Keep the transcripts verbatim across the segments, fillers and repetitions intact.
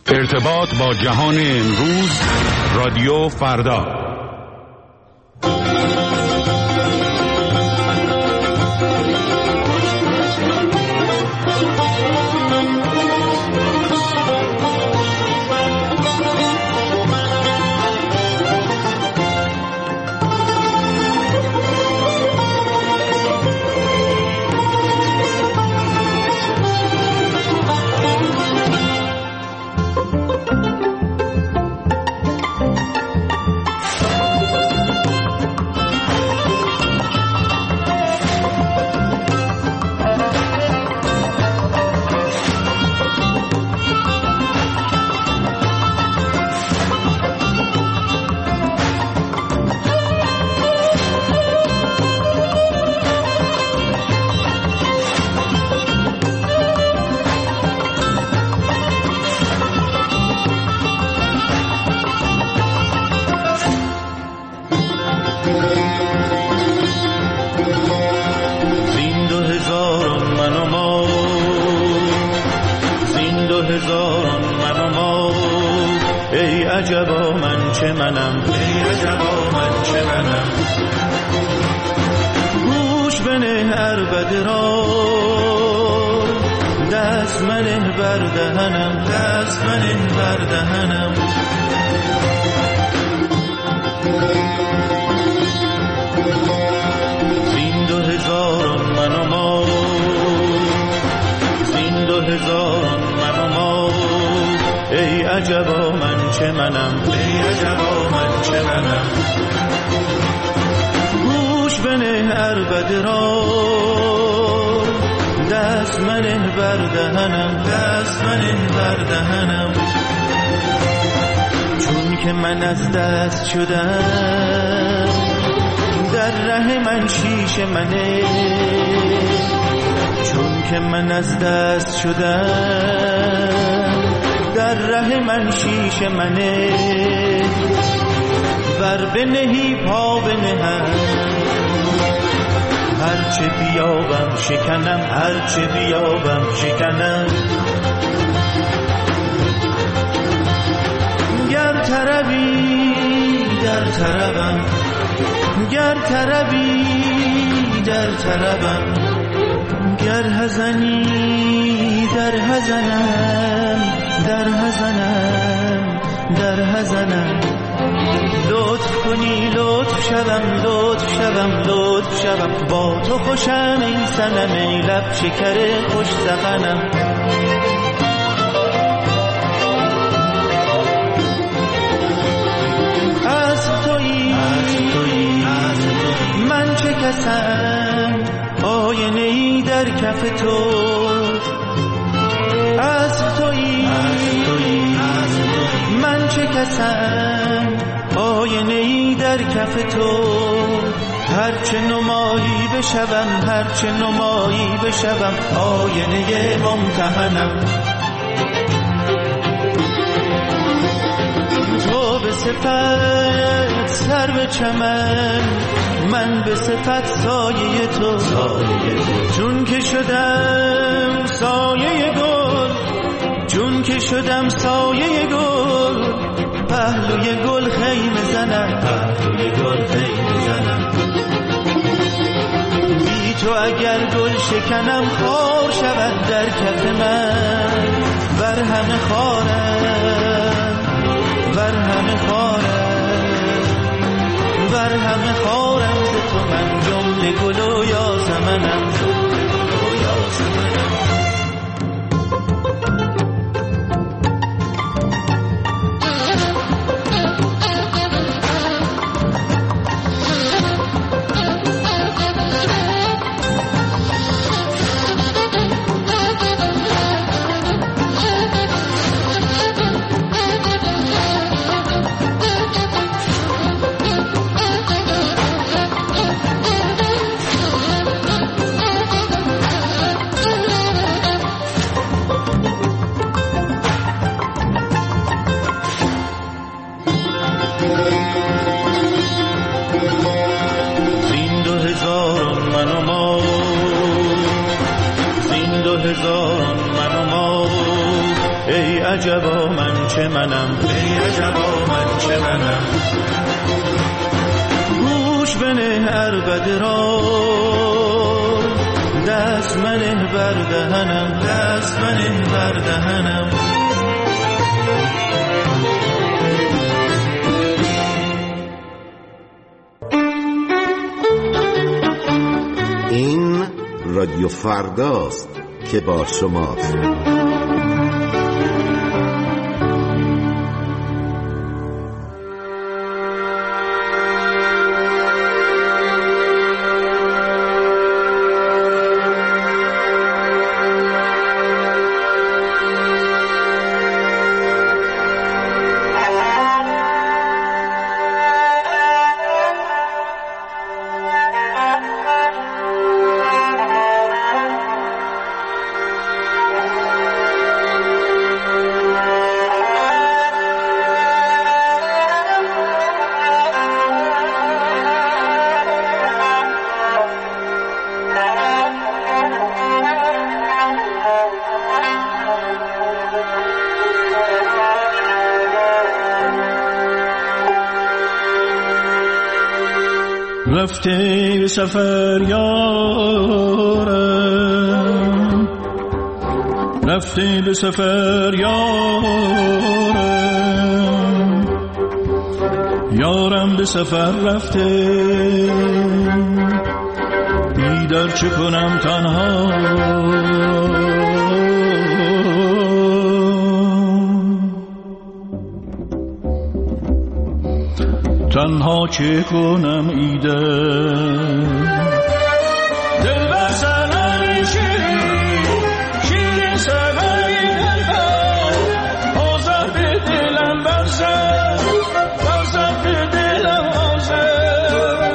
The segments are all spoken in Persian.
ارتباط با جهان امروز، رادیو فردا. عجبا من چه منم، ای عجبا من چه منم. گوش بنه عربده را، دست منه بر دهنم، دست منه بر دهنم. زین دو هزاران من و ما، زین دو هزاران من و ما، ای عجبا من چه منم، ای عجبا من چه منم. گوش بنه عربده را، دست منه بر دهنم، دست منه بر دهنم. چون که من از دست شدم، در ره من شیشه منه. چون که من از دست شدم، در ره من شیشه منه. ور بنهی پا بنهم، هرچه بیابم شکنم، هرچه بیابم شکنم. گر طربی در طربم، گر طربی در طربم. گر حزنی در حزنم، در حزنم در حزنم. لطف کنی لطف شوم، لطف شوم لطف شوم. با تو خوشم این صنم، ای لب شکر خوش ذقنم. از تویی من چه کسم، آینه ای در کف تو. از تویی من چه کسم، آینه ای در کف تو. هرچه نمایی بشوم، هرچه نمایی بشوم، آینه ممتحنم. تو به صفت سر به چمن، من به صفت سایه تو. چون که شدم سایه گل، چون که شدم سایه گل، پهلوی گل خیمه زنم، پهلوی گل خیمه زنم. بی تو اگر گل شکنم، خار شود در کف من. بر همه خارم، بر همه خارم، بر همه خارم. ز تو من جمله گل و یاسمنم، جمله گل و یاسمنم. ای عجبا من چه منم، ای عجبا من چه منم. گوش بنه عربده را دست منه بر دهنم، دست منه بر دهنم. این رادیو فرداست که با شماست. رفته به سفر یارم، رفته به سفر یارم، یارم به سفر رفته، بیدار چه کنم تنها، تنها چه کنم ایده دل بسنم شیرین شیرین سبایی دلبر آزر به دلم برزد برزد به دلم آزر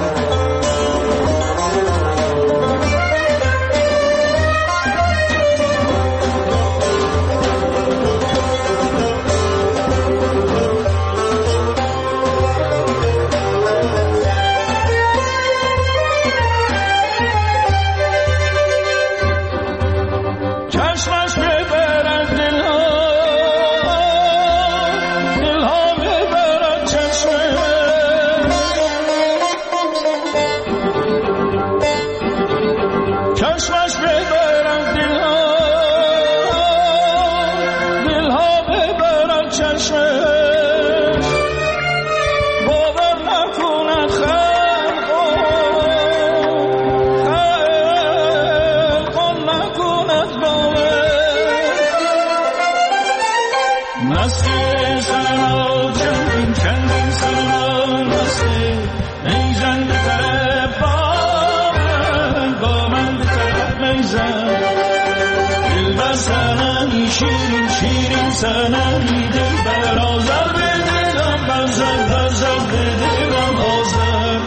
شیرین شیرین سنمی دل بر آزر به دلم برزد برزد به دلم آزر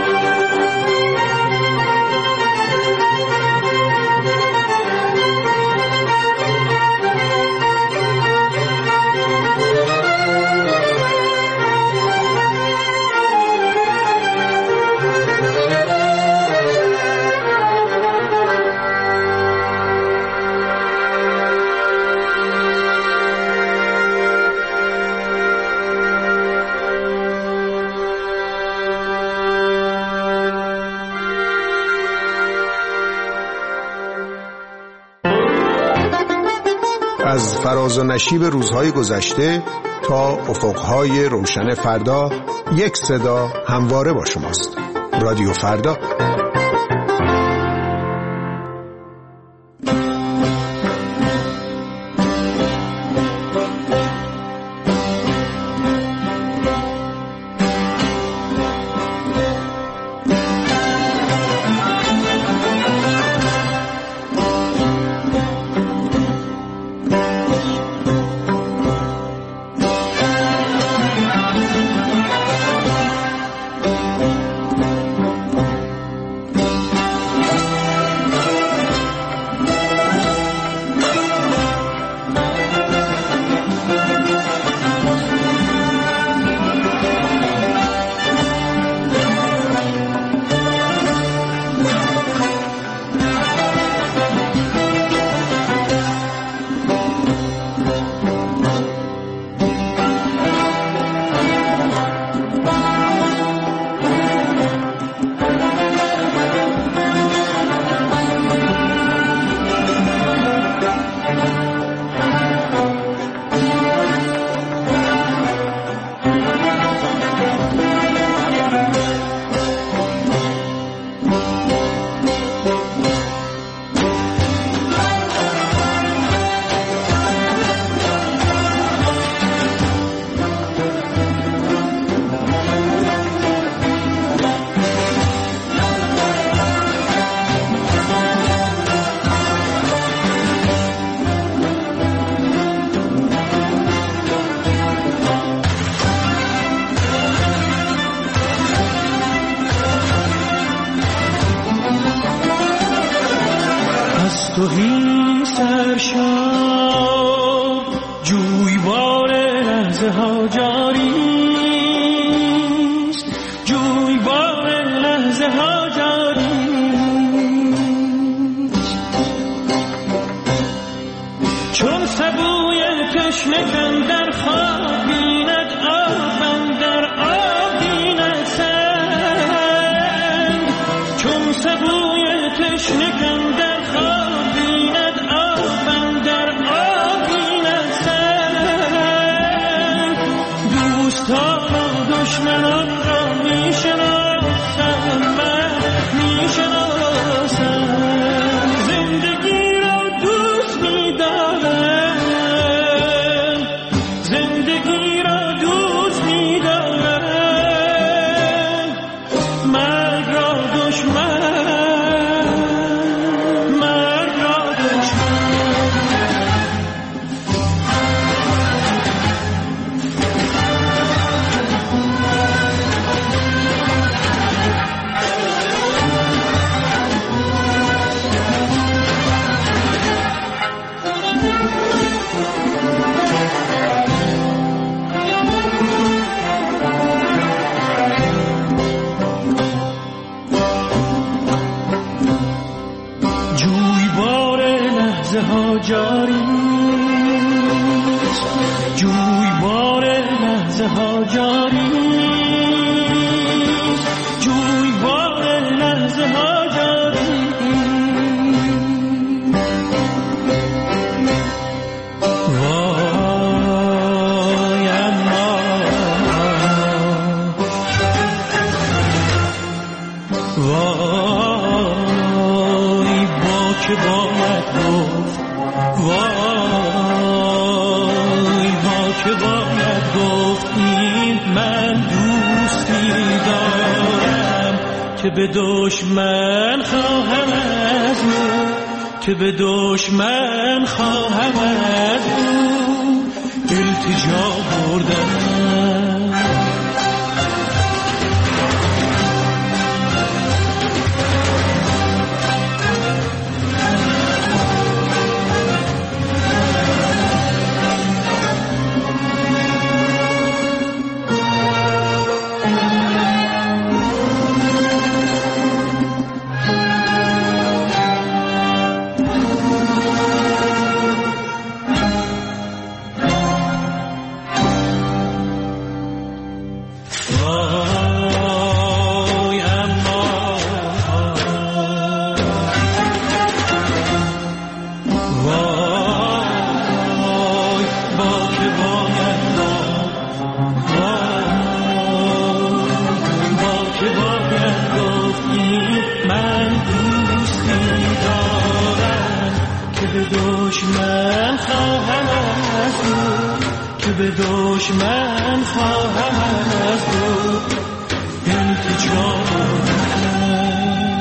از فراز و نشیب روزهای گذشته تا افقهای روشن فردا، یک صدا همواره با شماست. رادیو فردا. لحظه ها جاریست، جویبار لحظه ها جاریست. چون سبوی تشنه در خواب بیند آب اندر آب بیند سنگ. چون سبوی تشنه در خواب بیند آب اندر آب بیند سنگ. دوستان و دشمنان را میشناسم، من میشناسم. زندگی را دوست میدارم، زندگی را دوست میدارم. مرگ را دشمن، مرگ را دشمن. جویبار لحظه ها جاریست، جویبار لحظه ها جاریست، جویبار لحظه ها جاریست. وای اما وای با که باید گفت، وای با که باید گفت این من دوستی دارم که به دشمن خواهم از او، که به دشمن خواهم از او التجا بردم. وای اما وای با که باید گفت، وای با که باید گفت این من دوستی دارم که به دشمن خواهم از او، که به دشمن خواهم از او التجا بردم.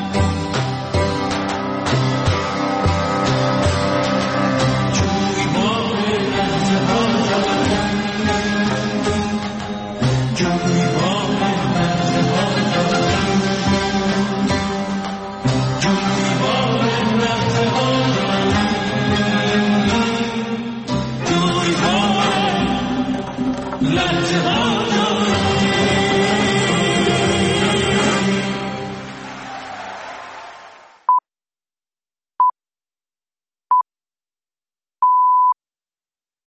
جویبار لحظه ها جاریست، جویبار لحظه ها جاریست، جویبار لحظه ها جاریست، جویبار لحظه ها